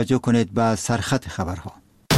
توجه کنید به سرخط خبرها.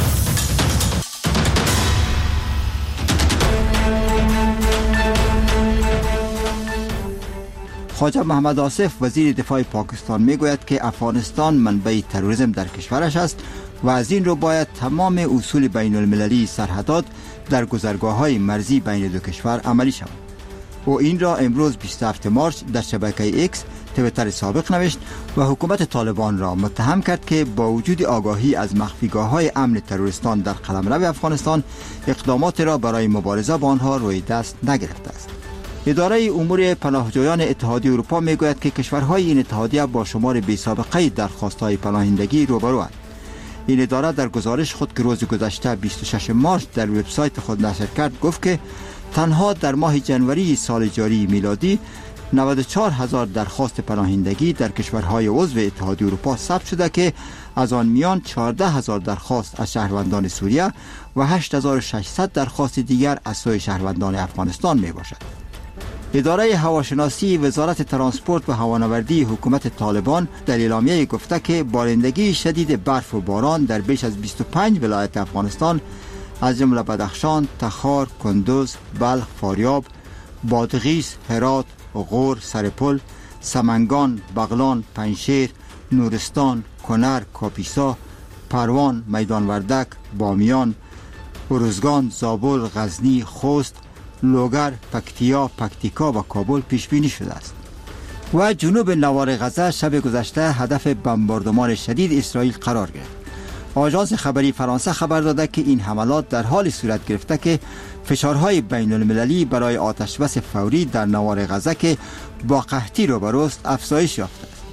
خواجه محمد آصف وزیر دفاع پاکستان میگوید که افغانستان منبع تروریسم در کشورش است و از این رو باید تمام اصول بین المللی سرحدات در گذرگاه‌های مرزی بین دو کشور عملی شود. او این را امروز 27 مارس در شبکه ایکس تویتر سابق نوشت و حکومت طالبان را متهم کرد که با وجود آگاهی از مخفیگاه‌های امن تروریستان در قلمرو افغانستان اقدامات را برای مبارزه با آنها روی دست نگرفته است. اداره امور پناهجویان اتحادیه اروپا میگوید که کشورهای این اتحادیه با شمار بی‌سابقه درخواست‌های پناهندگی روبروند. این اداره در گزارش خود که روز گذشته 26 مارس در وبسایت خود نشر کرد گفت که تنها در ماه جنوری سال جاری میلادی 94,000 درخواست پناهندگی در کشورهای عضو اتحادیه اروپا ثبت شده که از آن میان 14,000 درخواست از شهروندان سوریه و 8,600 درخواست دیگر از سوی شهروندان افغانستان می باشد. اداره هواشناسی وزارت ترانسپورت و هوانوردی حکومت طالبان در اعلامیه گفته که بارندگی شدید برف و باران در بیش از 25 ولایت افغانستان از جمله بدخشان، تخار، کندوز، بلخ، فاریاب، بادغیس، هرات، غور، سرپل، سمنگان، بغلان، پنجشیر، نورستان، کنر، کاپیسا، پروان، میدان وردک، بامیان، ارزگان، زابل، غزنی، خوست، لوگر، پکتیا، پکتیکا و کابل پیش بینی شده است. و جنوب نوار غزه شب گذشته هدف بمباردمان شدید اسرائیل قرار گرفت. آژانس خبری فرانسه خبر داده که این حملات در حال صورت گرفته که فشارهای بین المللی برای آتش بس فوری در نوار غزه که با قحطی روبروست افزایش یافته است.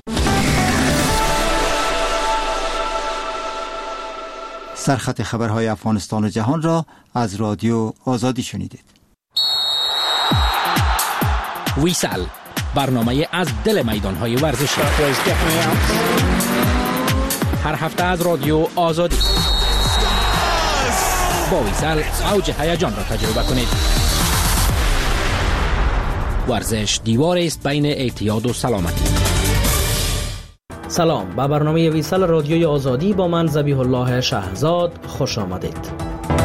سرخط خبرهای افغانستان و جهان را از رادیو آزادی شنیدید. ویسل، برنامه از دل میدانهای ورزشی، هر هفته از رادیو آزادی. با ویسل اوج هیجان را تجربه کنید. ورزش دیوار است بین اعتیاد و سلامتی. سلام، به برنامه ویسل رادیوی آزادی با من ذبیح الله شهزاد خوش آمدید.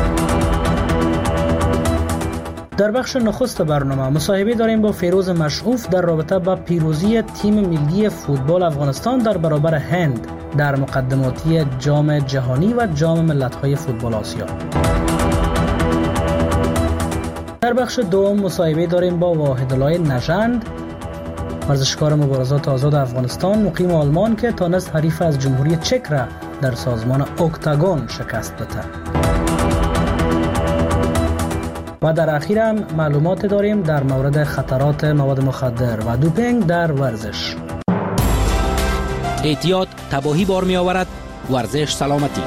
در بخش نخست برنامه مصاحبه داریم با فیروز مشعوف در رابطه با پیروزی تیم ملی فوتبال افغانستان در برابر هند در مقدماتی جام جهانی و جام ملت‌های فوتبال آسیا. در بخش دوم مصاحبه داریم با واحدالله نژند، ورزشکار مبارزات آزاد افغانستان مقیم آلمان که تانست حریف از جمهوری چک را در سازمان اکتاگون شکست بده. و در اخیر هم معلومات داریم در مورد خطرات مواد مخدر و دوپینگ در ورزش. اعتیاد تباهی بار می آورد، ورزش سلامتی.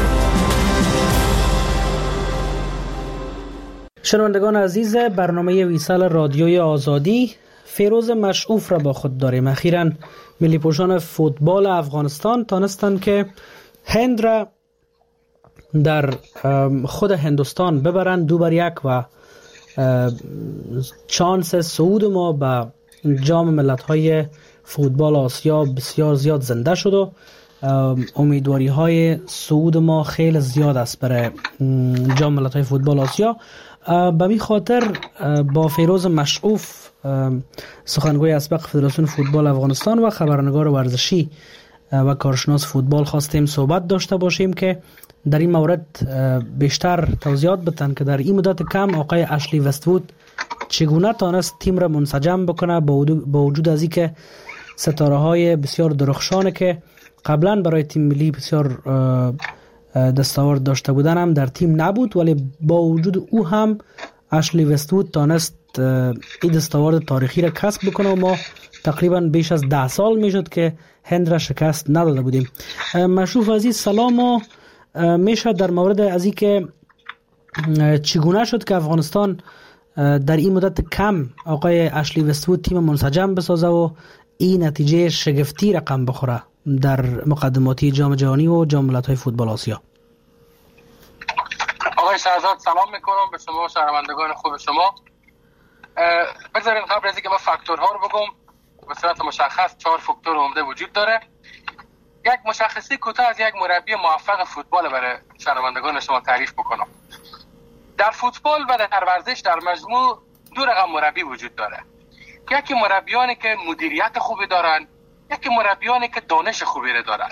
شنوندگان عزیز برنامه ویسل رادیوی آزادی، فیروز مشعوف را با خود داریم. اخیراً ملی پوشان فوتبال افغانستان تانستند که هند را در خود هندوستان ببرند 2-1 و چانس صعود ما به جام ملت‌های فوتبال آسیا بسیار زیاد زنده شد و امیدواری های صعود ما خیلی زیاد است برای جام ملت‌های فوتبال آسیا. به می خاطر با فیروز مشعوف سخنگوی اسبق فدراسیون فوتبال افغانستان و خبرنگار ورزشی و کارشناس فوتبال خواستیم صحبت داشته باشیم که در این مورد بیشتر توضیحات بدن که در این مدت کم آقای اشلی وست‌وود چگونه تانست تیم را منسجم بکنه با وجود از اینکه ستاره های بسیار درخشانه که قبلا برای تیم ملی بسیار دستاورد داشته بودن هم در تیم نبود، ولی با وجود او هم اشلی وست‌وود تانست این دستاورد تاریخی را کسب بکنه و ما تقریبا بیش از 10 سال میشد که هند را شکست نداده بودیم. مشروف عزیز سلام. و میشه در مورد از این که چگونه شد که افغانستان در این مدت کم آقای اشلی وست‌وود تیم منسجم بسازه و این نتیجه شگفتی رقم بخوره در مقدماتی جام جهانی و جام ملت‌های فوتبال آسیا؟ آقای شهزاد سلام میکنم به شما شنوندگان خوب شما. بذارین قبل از اینکه من فاکتورها رو بگم به صورت مشخص 4 فاکتور عمده وجود داره. یک مشخصی کوتاه از یک مربی موفق فوتبال برای شنوندگان شما تعریف بکنم. در فوتبال و در ورزش در مجموع دو رقم مربی وجود داره. یکی مربیانی که مدیریت خوبی دارن، یکی مربیانی که دانش خوبی رو دارن.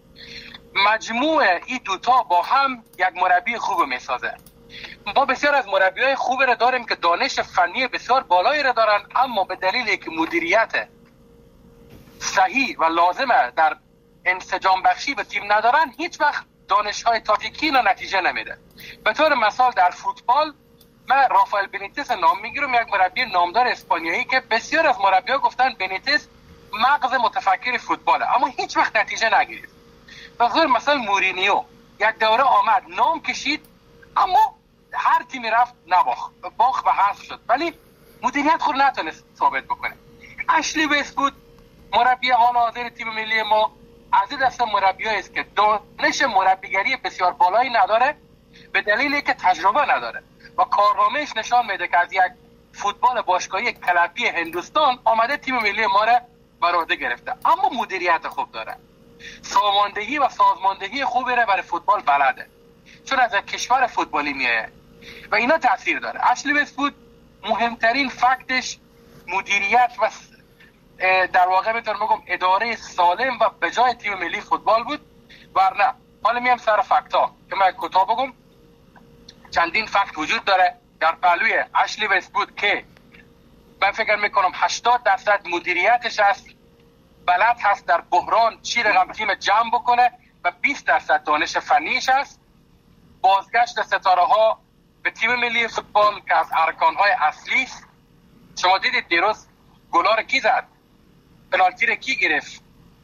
مجموع این دوتا با هم یک مربی خوب میسازه. ما بسیار از مربیای خوبی رو داریم که دانش فنی بسیار بالایی رو دارن، اما به دلیل که مدیریت صحیح و لازمه در انسجام بخشی به تیم ندارن، هیچ وقت دانش‌های تاکتیکی اینا نتیجه نمیده. به طور مثال در فوتبال من رافائل بنیتز نام میگیرم، یک مربی نامدار اسپانیایی که بسیار از مربی‌ها گفتن بنیتز مغز متفکر فوتباله، اما هیچ وقت نتیجه نگیرید. به طور مثال مورینیو یک دوره آمد نام کشید، اما هر تیمی رفت باخت و حذف شد، ولی مدیریت خود نتونست ثابت بکنه. اشلی وست‌وود مربی حال حاضر تیم ملی ما از این دسته مربیایی است که دانش مربیگری بسیار بالایی نداره، به دلیلی که تجربه نداره و کارنامه‌اش نشان میده که از یک فوتبال باشگاهی کلبی هندوستان آمده تیم ملی ما را بر عهده گرفته، اما مدیریت خوب داره، ساماندهی و سازماندهی خوبی را برای فوتبال بلده، چون از کشور فوتبالی میاد و اینا تاثیر داره. اشلی وست‌وود مهمترین فکتش مدیریت و در واقع میتونم بگم اداره سالم و بجای تیم ملی فوتبال بود. ورنه حالا میام سر فکتا که من کوتاه بگم. چندین فکت وجود داره در پهلوی اشلی وست‌وود که من فکر میکنم 80% مدیریتش هست، بلد هست در بحران چی رقم تیم جمع بکنه و 20% دانش فنیش هست. بازگشت ستاره ها به تیم ملی فوتبال که از ارکانهای اصلی است. شما دیدید دیروز گلار کی زد، پنالتی رو کی گرفت،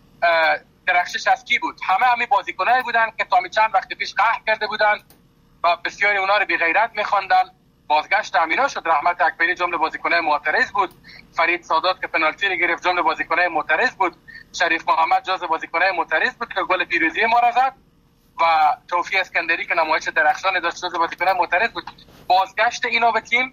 درخشش از کی بود؟ همه بازیکنایی بودن که تا چند وقت پیش قهر کرده بودن و بسیاری اونا رو بی غیرت می‌خواندن. بازگشت امینا شد. رحمت اکبری جمله بازیکنای معترض بود، فرید سادات که پنالتی رو گرفت جمله بازیکنای معترض بود، شریف محمد جزو بازیکنای معترض بود که گل پیروزی ما را زد و توفیق اسکندری که نمایش درخشان داشت جزو بازیکنای معترض بود. بازگشت اینا به تیم،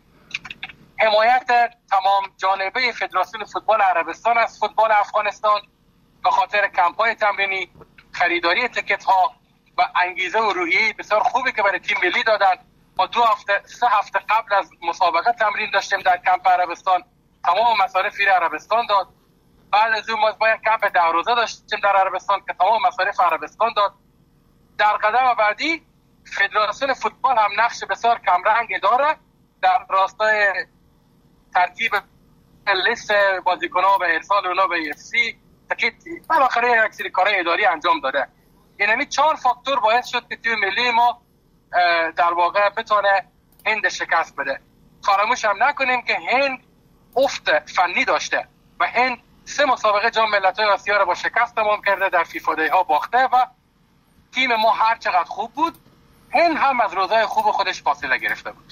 حمایت تمام جانبه فدراسیون فوتبال عربستان از فوتبال افغانستان به خاطر کمپ‌های تمرینی، خریداری تیکت‌ها و انگیزه و روحیه بسیار خوبی که برای تیم ملی دادن. ما 3 هفته قبل از مسابقه تمرین داشتیم در کمپ عربستان، تمام مصارف عربستان داد. بعد از اون ما باید کمپ 10 روزه داشتیم در عربستان که تمام مصارف عربستان داد. در قدم بعدی فدراسیون فوتبال هم نقش بسیار کمرنگ داره در راستای ترتیب لیست بازیکن‌ها و ارسال اونا به UFC، تاکید بالاخره یک سری کارهای اداری انجام داده. یعنی 4 فاکتور باعث شد که تیم ملی ما در واقع بتونه هند شکست بده. فراموش هم نکنیم که هند افت فنی داشته و هند 3 مسابقه جام ملت‌های آسیا رو با شکست تمام کرده، در فیفا دی ها باخته و تیم ما هر چقدر خوب بود هند هم از روزای خوب خودش فاصله گرفته بود.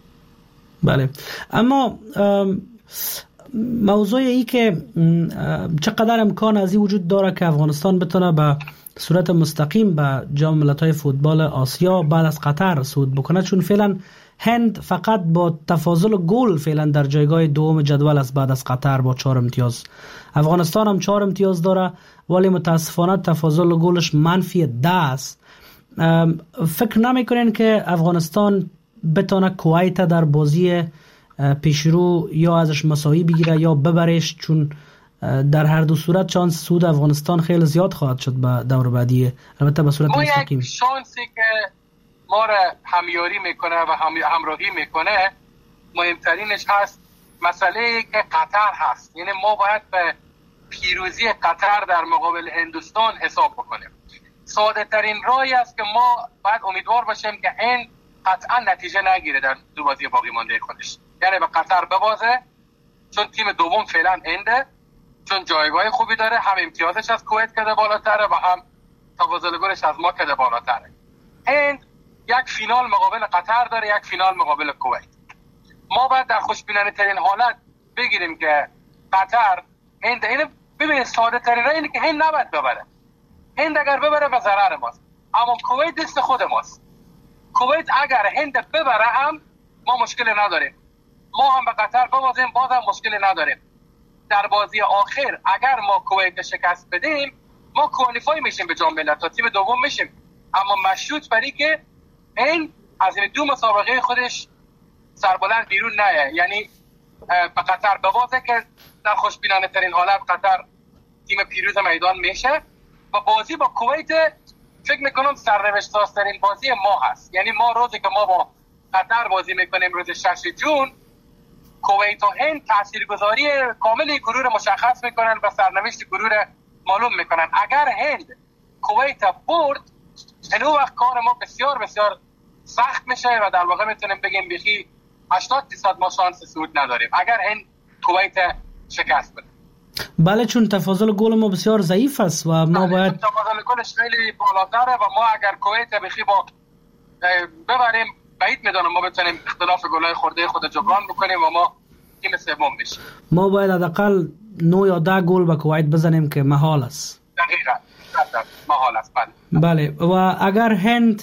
بله، اما موضوع ای که چقدر امکان از این وجود داره که افغانستان بتونه به صورت مستقیم به جام ملت‌های فوتبال آسیا بعد از قطر صعود بکنه، چون فعلا هند فقط با تفاضل گل فعلا در جایگاه دوم جدول است بعد از قطر با 4 امتیاز. افغانستان هم 4 امتیاز داره ولی متاسفانه تفاضل گلش -10 است. فکر نمی‌کنین که افغانستان بتونه کویت در بازی پیشرو یا ازش مساوی بگیره یا ببرش، چون در هر دو صورت شانس صعود افغانستان خیلی زیاد خواهد شد به دور بعدی، البته به صورت مستقیم. شانسی که ما را همیاری میکنه و همراهی میکنه مهمترینش هست مسئله که قطر هست. یعنی ما باید به پیروزی قطر در مقابل هندوستان حساب بکنیم. ساده ترین راهی است که ما باید امیدوار باشیم که هند قطعا نتیجه نگیره در 2 بازی باقی مانده خودش، یعنی به قطر ببازه، چون تیم دوم فعلا هنده، چون جایگاه خوبی داره، هم امتیازش از کویت کده بالاتره و هم تفاضل گلش از ما کده بالاتره. هند یک فینال مقابل قطر داره، یک فینال مقابل کویت. ما باید در خوشبینانه ترین حالت بگیریم که قطر هند، اینو ببینید ساده ترین راه اینه که هند نباید ببره. هند اگر ببره به ضرر ماست، اما کویت دست خود ماست. کویت اگر هند ببره هم ما مشکلی نداریم، ما هم به قطر ببازیم باز هم مشکلی نداریم. در بازی آخر اگر ما کویت شکست بدیم ما کوالیفای میشیم به جام ملت‌ها، تیم دوم میشیم، اما مشروط بر اینکه این از این دو مسابقه خودش سربلند بیرون نه، یعنی به قطر ببازه که در خوشبینانه ترین حالت قطر تیم پیروز میدان میشه و بازی با کویت فکر میکنم سرنوشت سازترین بازی ما هست. یعنی ما روزی که ما با قطر بازی میکنیم روز 6 جون، کویت و هند تاثیرگذاری کاملی گروه رو مشخص میکنن و سرنوشت گروه رو معلوم میکنن. اگر هند کویت برد، این وقت کار ما بسیار بسیار سخت میشه و در واقع میتونیم بگیم بیخی 80% ما شانس صعود نداریم اگر هند کویت شکست بده. بله، چون تفاضل گل ما بسیار ضعیف است و ما باید تفاضل گلش خیلی بالاتره و ما اگر کویت بخی با ببریم بعید میدونم ما بتونیم اختلاف گلای خورده خود جبران بکنیم و ما تیم سوم بشیم. ما باید حداقل 9 یا 10 گل به کویت بزنیم که محال است. دقیقاً محال است. بله و اگر هند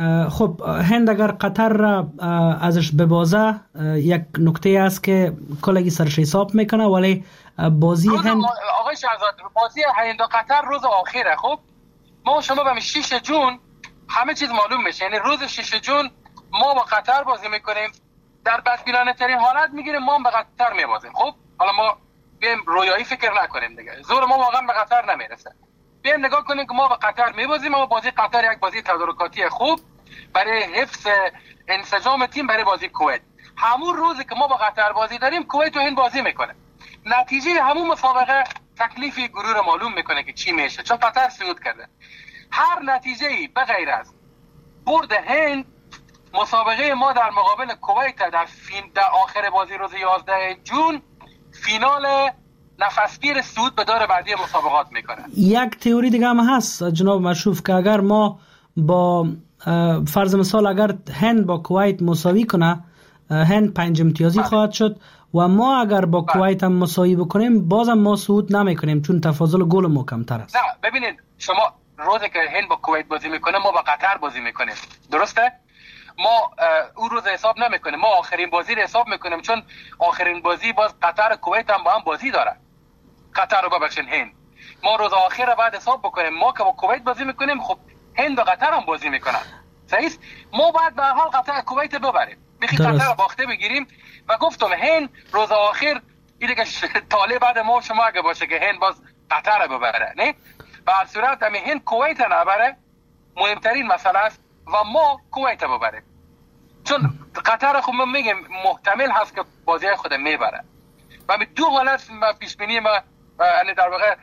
هند اگر قطر را ازش ببازه، یک نکته است که کلگی سرش حساب میکنه، ولی بازی هند آقای شهزاد بازی هند و قطر روز آخره. خب ما شما به 6 جون همه چیز معلوم میشه، یعنی روز 6 جون ما با قطر بازی میکنیم، در بدبینانه ترین حالت میگیریم ما به قطر میبازیم. خب حالا ما بیایم رویایی فکر نکنیم دیگه، زور ما واقعا به قطر نمیرسه. بیایم نگاه کنیم که ما با قطر میبازیم، اما بازی قطر یک بازی تدارکاتی خوب برای حفظ انسجام تیم برای بازی کویت. همون روزی که ما با قطر بازی داریم کویت و هند بازی میکنه. نتیجه همون مسابقه تکلیف گروه رو معلوم میکنه که چی میشه، چون قطر صعود کرده. هر نتیجه‌ای به غیر از برد هند، مسابقه ما در مقابل کویت در آخر بازی روز 11 جون فینال نفسگیر صعود به دور بعدی مسابقات میکنه. یک تئوری دیگه هم هست جناب مشروف که اگر ما با فرض مثال اگر هند با کویت مساوی کنه، هند 5 امتیازی خواهد شد و ما اگر با کویت هم مساوی بکنیم بازم ما صعود نمیکنیم چون تفاضل گل ما کمتر است. نه ببینید شما روزی که هند با کویت بازی میکنه ما با قطر بازی میکنیم، درسته؟ ما اون روز حساب نمیکنیم، ما آخرین بازی رو حساب میکنیم، چون آخرین بازی باز قطر و کویت هم با هم بازی داره. قطر رو ببخشید هند، ما روز آخر رو بعد حساب بکنیم. ما که با کویت بازی میکنیم خب هند و قطر هم بازی میکنن، صحیح؟ ما باید به هر حال قطر کویت ببریم، بخی قطر رو باخته بگیریم و گفتم هند روز آخر این که طالع بعد ما شما اگه باشه که هند باز قطر رو ببره، نه به هر صورت همین هند کویت نبره مهمترین مسئله است و ما کویت ببریم، چون قطر خب ما میگیم محتمل هست که بازی خود میبره و به دو حالت پیش بینی ما یعنی در واقع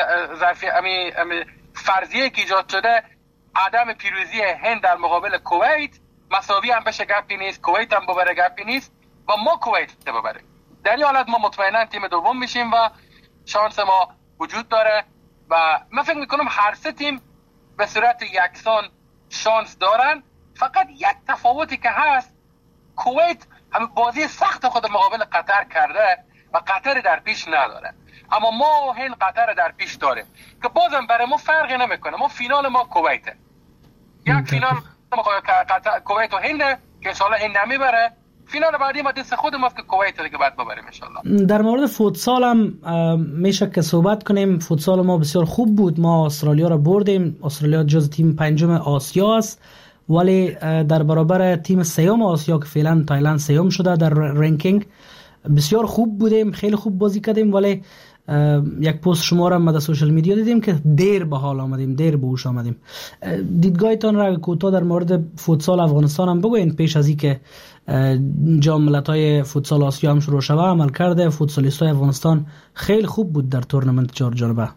فرضیه که ایجاد شده عدم پیروزی هند در مقابل کویت مساوی هم بشه، گپی نیست، کویت هم ببره گپی نیست و ما کویت ببره. در این حالت ما مطمئنا تیم دوم میشیم و شانس ما وجود داره و من فکر میکنم هر سه تیم به صورت یکسان شانس دارن. فقط یک تفاوتی که هست، کویت همه بازی سخت خود مقابل قطر کرده و قطر در پیش نداره، اما ما هند قطر در پیش داره که بازم برای ما فرقی نمیکنه. ما فینال ما کویته، یک فینال کویت و هند که انشالله هند نمیبره، فینال بعدی ما دست خود ماست که کویت دیگه بعد ببریم انشالله. در مورد فوتسال هم میشه که صحبت کنیم. فوتسال ما بسیار خوب بود، ما استرالیا را بردیم. استرالیا جز تیم 5 آسیا است، ولی در برابر تیم 3 آسیا که فعلا تایلند 3 شده در رنکینگ بسیار خوب بودیم، خیلی خوب بازی کردیم. ولی یک پست شما را در سوشال میدیا دیدیم که دیر به حال آمدیم، دیر به هوش آمدیم. دیدگاهتان را کوتاه در مورد فوتسال افغانستان هم بگوین پیش از اینکه جام ملت‌های فوتسال آسیا هم شروع شود. عمل کرده فوتسالیستای افغانستان خیلی خوب بود در تورنمنت 4 جانبه.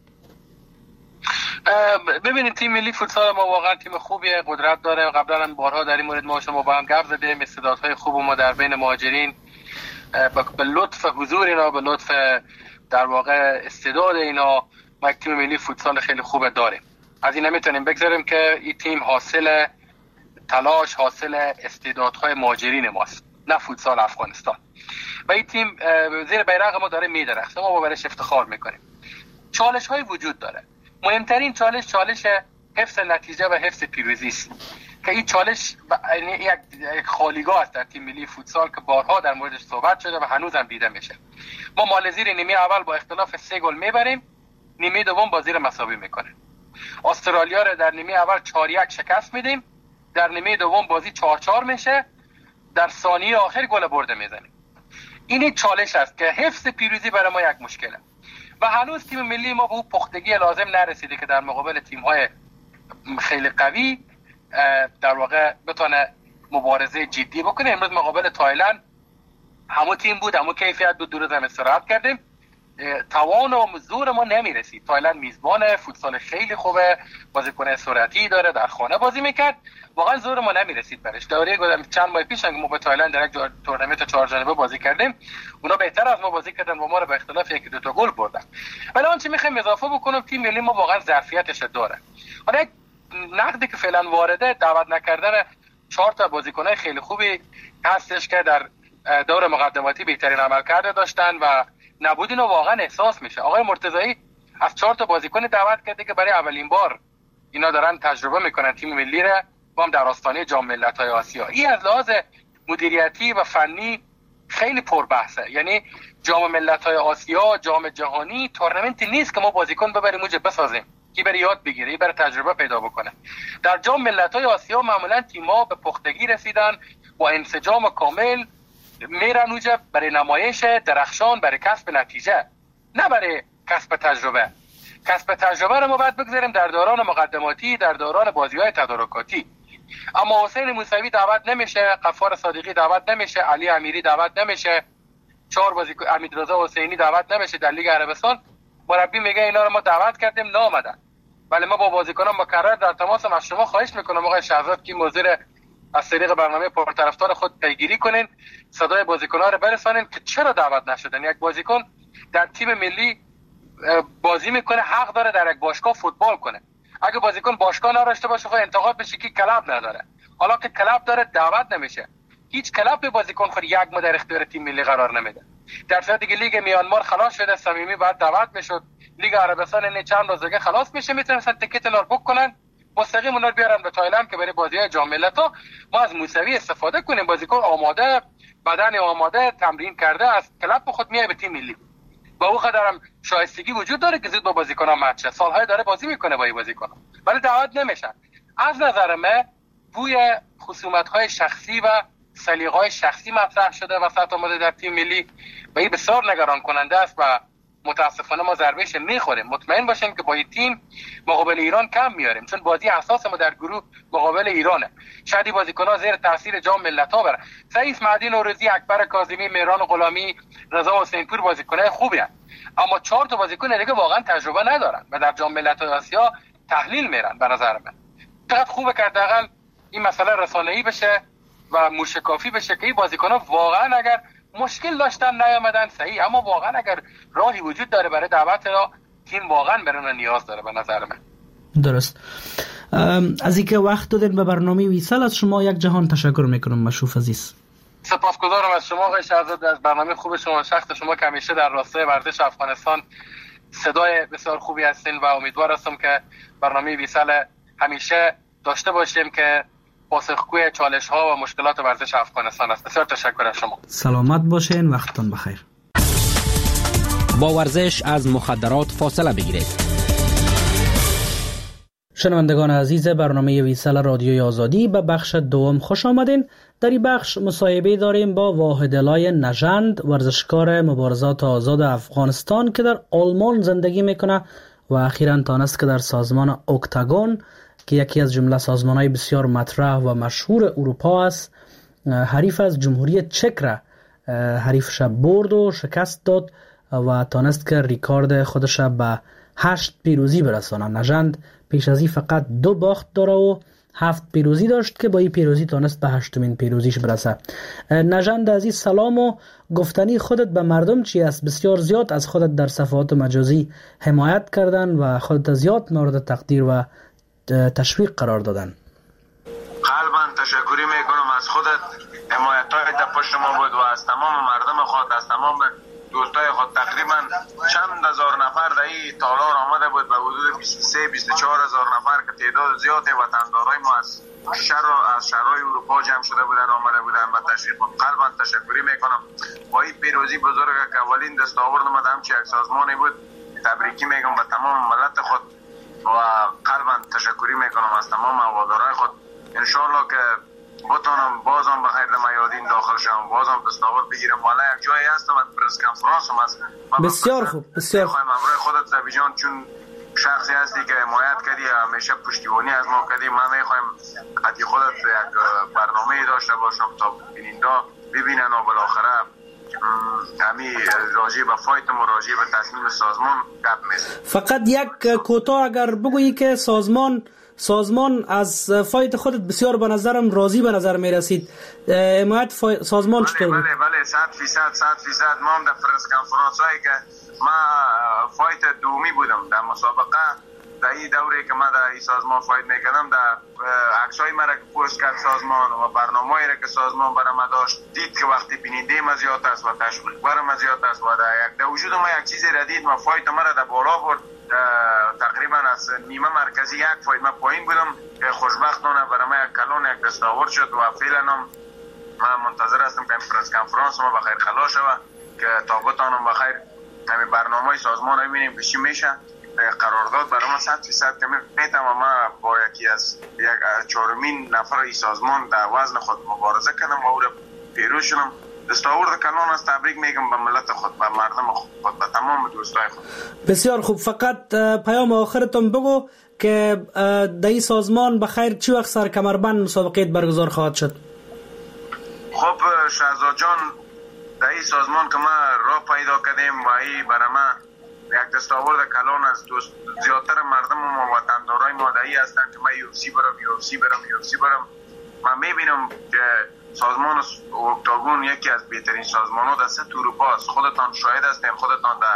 ببینید تیم ملی فوتسال ما واقعا تیم خوبیه، قدرت داره. قبلا هم بارها در این مورد ما شما با هم گپ زدیم. استعدادهای خوب ما در بین مهاجرین به لطف حضور اینا، به لطف در واقع استعداد اینا ما تیم ملی فوتسال خیلی خوب داریم. از این نمیتونیم بگذاریم که این تیم حاصل تلاش، حاصل استعدادهای مهاجرین ماست، نه فوتسال افغانستان. و این تیم زیر بیرق ما داره میدرخشه، ما برایش افتخار میکنیم. چالش های وجود داره. مهمترین چالش حفظ نتیجه و حفظ پیروزی است که این چالش یک خالیگاه است در تیم ملی فوتسال که بارها در موردش صحبت شده و هنوزم دیده میشه. ما مالزی رو نیمه اول با اختلاف 3 گل میبریم نیمه دوم بازی رو مساوی میکنه. استرالیا رو در نیمه اول 4-1 شکست میدیم، در نیمه دوم بازی 4-4 میشه، در ثانیه آخر گل برده میزنیم. این یک چالش است که حفظ پیروزی برای ما یک مشکله و هنوز تیم ملی ما به اون پختگی لازم نرسیده که در مقابل تیم‌های خیلی قوی در واقع بتونه مبارزه جدی بکنه. امروز مقابل تایلند همون تیم بود، همون کیفیت بود، 2 روز هم استراحت کردیم، توان و زور ما نمیرسید. تایلند میزبانه، فوتسال خیلی خوبه، بازیکن سرعتی داره، در خانه بازی میکرد، واقعا زور ما نمیرسید برش. دوره گذشته چند ماه پیش ما با تایلند در یک تورنمنت 4 جانبه بازی کردیم، اونا بهتر از ما بازی کردن و ما رو به اختلاف 1-2 تا گل بردن. ولی آنچه میخوایم اضافه بکنم، تیم ملی ما واقعا ظرفیتش داره. حالا یک نقدی که فعلا وارده، دعوت نکردن 4 تا بازیکن خیلی خوبی هستش که در دور مقدماتی بهترین عملکرد داشتن و نبود اینو واقعا احساس میشه. آقای مرتضایی از 4 تا بازیکن دعوت کرده که برای اولین بار اینا دارن تجربه میکنن تیم ملی رو، با هم در آستانه جام ملت‌های آسیا. این از لحاظ مدیریتی و فنی خیلی پربحثه. یعنی جام ملت‌های آسیا، جام جهانی تورنمنتی نیست که ما بازیکن ببریم اونجا بسازیم که بره یاد بگیره، بره تجربه پیدا بکنه. در جام ملت‌های آسیا معمولا تیم‌ها به پختگی رسیدن، با انسجام کامل میرن اونجا برای نمایش درخشان، برای کسب نتیجه، نه برای کسب تجربه. کسب تجربه رو ما باید بگذاریم در دوران مقدماتی، در دوران بازی‌های تدارکاتی. اما حسین موسوی دعوت نمیشه، غفار صادقی دعوت نمیشه، علی امیری دعوت نمیشه، 4 بازیکن امیررضا حسینی دعوت نمیشه. در لیگ عربستان مربی میگه اینا رو ما دعوت کردیم نامدن. ولی ما با بازیکنان مکرر در تماسم، از شما خواهش میکنم آقای شهزاد که مدیر از طریق برنامه پرطرفدار خود پیگیری کنین، صدای بازیکن‌ها رو برسانین که چرا دعوت نشدن. یک بازیکن در تیم ملی بازی میکنه، حق داره در یک باشگاه فوتبال کنه. اگه بازیکن باشگاه نداشته باشه خود انتقاد بشه که کلاب نداره. حالا که کلاب داره دعوت نمیشه. هیچ کلاب به بازیکن خود یک ما در اختیار تیم ملی قرار نمیده. در صورتی که لیگ میانمار خلاص شده، صمیمی بعد دعوت میشد، لیگ عربستان این چند روز دیگه خلاص میشه، میتونن تیکت اینا رو بوک کنن، مستقیم اونا رو بیارن به تایلند که برای بازی‌های جام ملت‌ها ما از موسوی استفاده کنیم. بازیکن آماده، بدن آماده، تمرین کرده، از کلاب خود میاد به تیم ملی. با او قدرم شایستگی وجود داره که زود با بازیکن‌ها مچ، سال‌های داره بازی میکنه با این بازیکن‌ها، ولی دعوت نمیشن. از نظر من بوی خصومت‌های شخصی و سلیقه‌های شخصی مطرح شده وسط آمده در تیم ملی و این بسیار نگران کننده است و متاسفانه ما ضربهش میخوریم. مطمئن باشین که با این تیم مقابل ایران کم میاریم، چون بازی اساس ما در گروه مقابل ایرانه. شاید بازیکن‌ها زیر تاثیر جام ملت‌ها برن. سعید مهدی نوروزی، اکبر کاظمی، مهران غلامی، رضا حسینپور بازیکن‌های خوبی هستند، اما 4 تا بازیکن دیگه واقعا تجربه ندارن و در جام ملت‌های آسیا تحلیل میرن. به نظر من چقدر خوبه که حداقل این مسئله رسانه‌ای بشه و موشکافی بشه که این بازیکن‌ها واقعا اگر مشکل داشتن نیامدن صحیح، اما واقعا اگر راهی وجود داره برای دعوت را، تیم واقعا برای نیاز داره. به نظر من درست. از اینکه وقت دادین به برنامه ویسال، از شما یک جهان تشکر میکنم مشروف عزیز. سپاسگزارم از شما آقای شهزاد، از برنامه خوب شما، شخص شما که همیشه در راستای ورزش افغانستان صدای بسیار خوبی هستین و امیدوار هستم که برنامه ویسال همیشه داشته باشیم که پاسخگوی چالش‌ها و مشکلات ورزش افغانستان است. بسیار تشکر از شما. سلامت باشین، وقتتون بخیر. با ورزش از مخدرات فاصله بگیرید. شنوندگان عزیز برنامه ویسال رادیوی آزادی به بخش دوم خوش آمدین. در این بخش مصاحبه داریم با واحدالله نژند، ورزشکار مبارزات آزاد افغانستان که در آلمان زندگی میکنه و اخیراً تانست که در سازمان اکتاگون که یکی از جمله سازمان‌های بسیار مطرح و مشهور اروپا است، حریف از جمهوری چک را حریفش برد و شکست داد و تانست که ریکارد خودش به 8 پیروزی برسانه. نژند پیش از این فقط 2 باخت داره و 7 پیروزی داشت که با این پیروزی تانست به 8مین پیروزیش برسه. نژند عزیز، سلام و گفتنی خودت به مردم چی است؟ بسیار زیاد از خودت در صفحات مجازی حمایت کردن و خودت زیاد مورد تقدیر و تشویق قرار دادن. قلباً تشکری میکنم از خودت، حمایت‌های در پشت ما بود و از تمام مردم خود، از تمام دوستای خود. تقریبا چند هزار نفر در این تالار آمده بود، به حدود 23-24 هزار نفر که تعداد زیاد وطندارای ما از شهرهای اروپا جمع شده بودن، آمده بودن و تشویق. قلباً تشکری میکنم. با این پیروزی بزرگ که اولین دستاورد ما همچه یک سازمانی بود تبریکی میگم به تمام ملت خود و قلبا تشکری میکنم از تمام هوادارهای خود. انشالله که بتونم بازم بخیر در میادین داخل شم، بازم دستاورد بگیرم. والا یک جایی هستم از پرس کنفرانس هم از بسیار خوب بسیار خوب. امروز خودت زبیجان چون شخصی هستی که حمایت کردی، همیشه پشتیبانی از ما کردی. من میخوایم حتی خودت یک برنامه داشته باشم تا بیننده ببینن و بالاخره همی راجع به فایتم و راجع به تصمیم سازمان گپ میزنیم. فقط یک کوتاه اگر بگویی که سازمان از فایت خودت بسیار به نظرم راضی به نظر می رسید. حمایت سازمان چطور بود؟ بله 100% ما هم در پرس کنفرانس هایی که ما فایت دومی بودم در مسابقه، در این دوره که ما در این سازمان فایت میکردم، در عکسای مرا که پوست کرد سازمان و برنامه‌ای را که سازمان برای ما داشت، دید که وقتی بیننده ما زیاد است و تشویق برای ما زیاد است و در وجود ما یک چیزی را دید، ما فایت مرا در بالا برد. تقریبا از نیمه مرکزی یک فایت ما پایین بودم که خوشبختانه برای ما یک کلون یک دستاورد شد و فعلا هم من منتظر هستم که این پرس کنفرانس ما بخیر خلاص شود که تا بتانم بخیر همین برنامه سازمان رو ببینیم که چی میشه. قرارداد برای ما 100% که میتونم ما با یکی از چهارمین نفر ای سازمان در وزن خود مبارزه کنم و او را پیروز شدم. دستاورد کلان است. تبریک میگم به ملت خود، به مردم خود، به تمام دوستای خود. بسیار خوب. فقط پیام آخرتون بگو که در این سازمان بخیر چی وقت سر کمربند مسابقه برگزار خواهد شد؟ خب شهزاد جان، در این سازمان که ما راه پیدا کردیم و این برای ما یک دستاورد کلان است. زیادتر مردم ما وطندارای ما دایی هستند که من UFC برم. من میبینم که سازمان اکتاگون یکی از بهترین سازمان‌ها در سطح اروپا است. خودتان شاهد هستین، خودتان در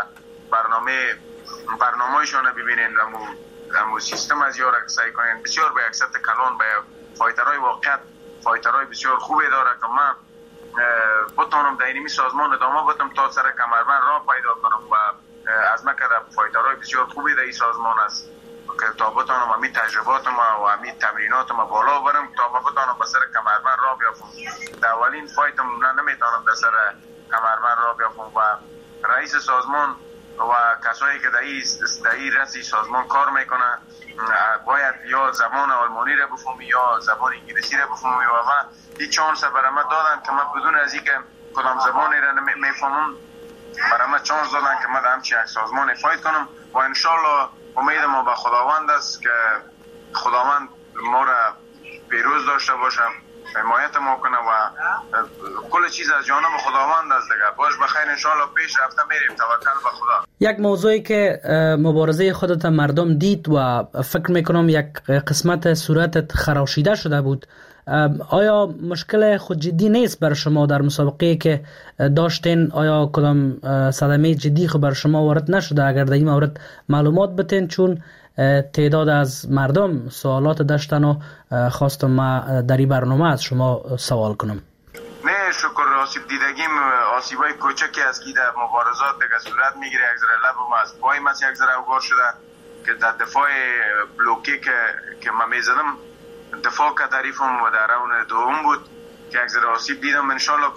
برنامه‌شون ببینین، امو سیستم از یار سعی کنین. بسیار به یک سطح کلان، به فایترهای واقعیت، فایترهای بسیار خوبی داره که من بتونم در این سازمان ادامه بدم تا سر کمربند راه پیدا کنم و از مکه فایترهای بسیار خوبی در این سازمان است که تا بتونم همین تجربات ما و همین تمرینات ما بالا برم تا بتونم به سر کمربند راه بیافتم. در اولین فایتم نمیتونم به سر کمربند راه بیافتم و رئیس سازمان و کسایی که در این رئیس سازمان کار میکنه باید یا زبان آلمانی را بفهمی یا زبان انگلیسی را بفهمی و من این چانس برای من دادن که من بدون از اینکه کدام زبانی را میفهمم برای من چانس دادن که من در همچین یک سازمان فایت کنم و انشالله امید ما به خداوند است که خداوند ما را پیروز داشته باشم، حمایت ما کنه و کل چیز از جانب خداوند است دیگه. باش بخیر، انشالله پیش رفته میریم، توکل به خدا. یک موضوعی که مبارزه خودت مردم دید و فکر میکنم یک قسمت صورتت خراشیده شده بود، آیا مشکل خود جدی نیست بر شما در مسابقه که داشتین؟ آیا کدام صدمه جدی خود بر شما وارد نشده؟ اگر در این مورد معلومات بتین، چون تعداد از مردم سوالات داشتن و خواستم ما در این برنامه از شما سوال کنم. نه شکر، آسیب دیدگیم آسیبای کوچکی است که در مبارزات دیگه صورت میگیره. یک ذره لبم از پایم از یک ذره اوگار شده که در دفاع بلوکی که من میزدم دفاع که تعریفم و در راون دوم بود که یک ذره آسیب دیدم. انشالله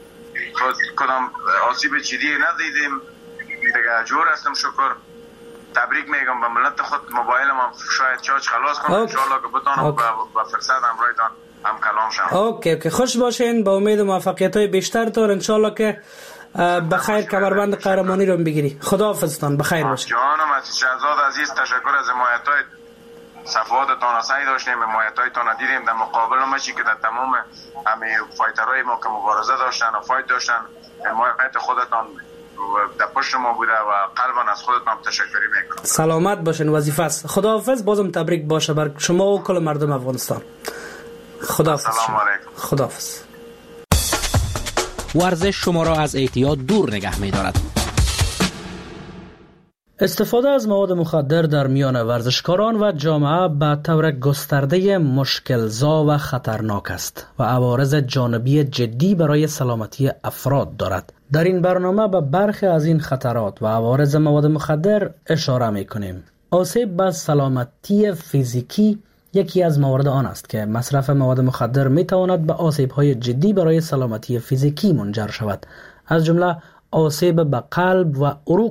کدام آسیب جدی ندیدیم دیگه، جور هستم. شکر. تبریک میگم به ملت خود. موبایلم هم شاید چارج خلاص کنم انشالله که بتونم با فرصت همراهتان هم کلام شم. اوکی خوش باشین، با امید موفقیت های بیشتر تان انشالله که بخیر کمربند قهرمانی رو بگیری. خداحافظتان، بخیر باشین. جانم از شهزاد عزیز، تشکر از حمایت‌های صفواتتان سعی داشتیم، حمایت‌هایتان دیدیم در مقابل ماشی که در تمام همه فایترهای ما که مبارزه داشتن و فایت داشتن، حمایت خودتان در پشت ما بوده و قلبا از خودتان تشکری میکنم. سلامت باشین، وظیفه است. خداحافظ، بازم تبریک باشه بر شما و کل مردم افغانستان. خداحافظ. سلام علیکم. خداحافظ. ورزش شما را از اعتیاد دور نگه می‌دارد. استفاده از مواد مخدر در میان ورزشکاران و جامعه به طور گسترده مشکل‌زا و خطرناک است و عوارض جانبی جدی برای سلامتی افراد دارد. در این برنامه به برخی از این خطرات و عوارض مواد مخدر اشاره می‌کنیم. آسیب به سلامتی فیزیکی یکی از موارد آن است که مصرف مواد مخدر می‌تواند به آسیب‌های جدی برای سلامتی فیزیکی منجر شود، از جمله آسیب به قلب و عروق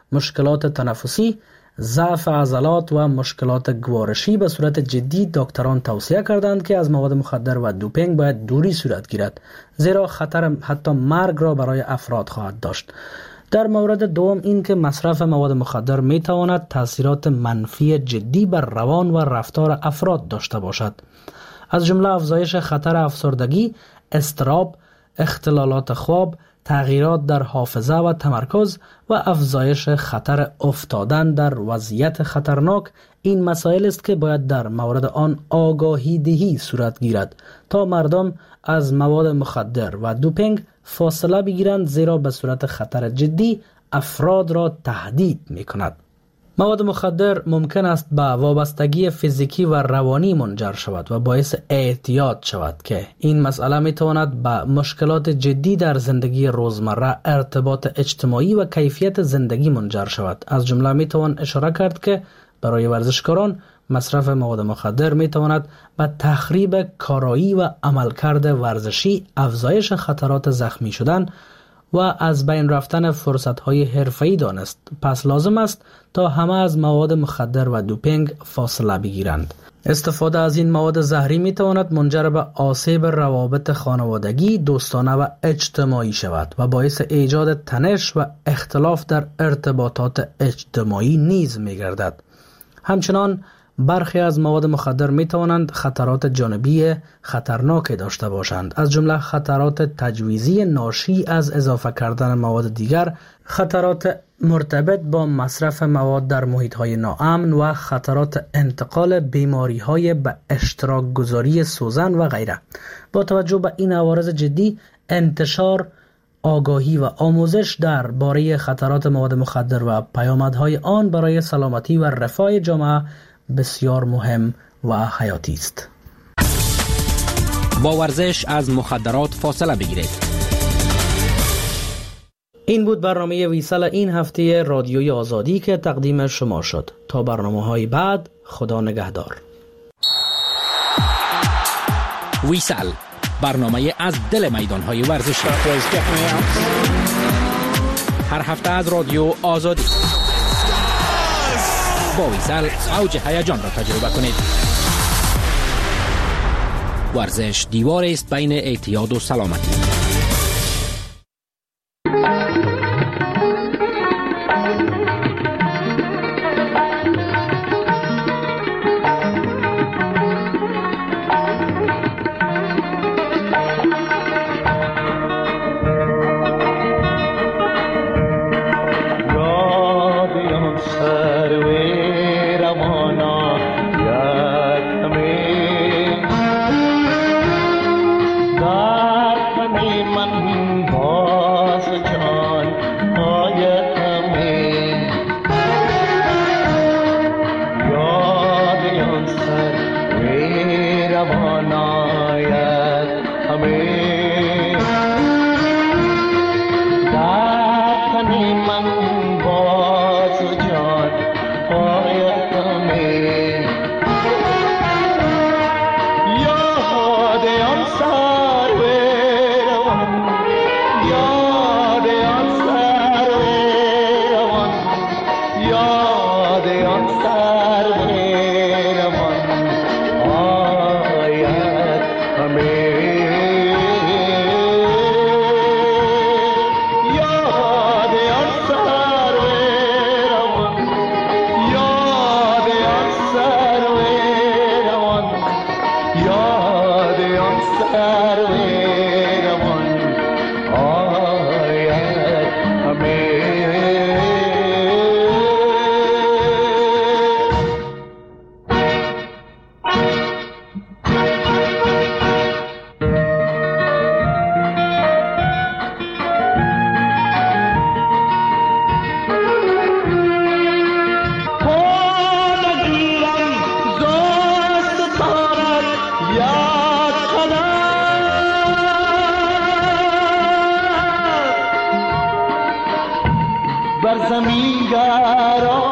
مشکلات تنفسی، ضعف عضلات و مشکلات گوارشی به صورت جدی دکتران توصیه کردند که از مواد مخدر و دوپینگ باید دوری صورت گیرد، زیرا خطر حتی مرگ را برای افراد خواهد داشت. در مورد دوم این که مصرف مواد مخدر می تواند تاثیرات منفی جدی بر روان و رفتار افراد داشته باشد، از جمله افزایش خطر افسردگی، اضطراب، اختلالات خواب، تغییرات در حافظه و تمرکز و افزایش خطر افتادن در وضعیت خطرناک. این مسائل است که باید در مورد آن آگاهی دهی صورت گیرد تا مردم از مواد مخدر و دوپینگ فاصله بگیرند، زیرا به صورت خطر جدی افراد را تهدید می کند. مواد مخدر ممکن است به وابستگی فیزیکی و روانی منجر شود و باعث اعتیاد شود که این مسئله می تواند به مشکلات جدی در زندگی روزمره، ارتباط اجتماعی و کیفیت زندگی منجر شود. از جمله می توان اشاره کرد که برای ورزشکاران مصرف مواد مخدر می تواند به تخریب کارایی و عملکرد ورزشی، افزایش خطرات زخمی شدن و از بین رفتن فرصت‌های حرفه‌ای دانست. پس لازم است تا همه از مواد مخدر و دوپینگ فاصله بگیرند. استفاده از این مواد زهری می تواند منجر به آسیب روابط خانوادگی، دوستانه و اجتماعی شود و باعث ایجاد تنش و اختلاف در ارتباطات اجتماعی نیز می گردد. همچنان برخی از مواد مخدر می توانند خطرات جانبی خطرناک داشته باشند، از جمله خطرات تجویزی ناشی از اضافه کردن مواد دیگر، خطرات مرتبط با مصرف مواد در محیط‌های ناامن و خطرات انتقال بیماری‌های به اشتراک گذاری سوزن و غیره. با توجه به این عوارض جدی، انتشار آگاهی و آموزش درباره خطرات مواد مخدر و پیامدهای آن برای سلامتی و رفاه جامعه بسیار مهم و حیاتی است. با ورزش از مخدرات فاصله بگیرید. این بود برنامه ویسال این هفته رادیوی آزادی که تقدیم شما شد. تا برنامه‌های بعد، خدا نگهدار. ویسال، برنامه از دل میدان‌های ورزشی. هر هفته از رادیو آزادی. با ویسال اوج هیجان را تجربه کنید. ورزش دیوار است بین اعتیاد و سلامتی. زمین گرا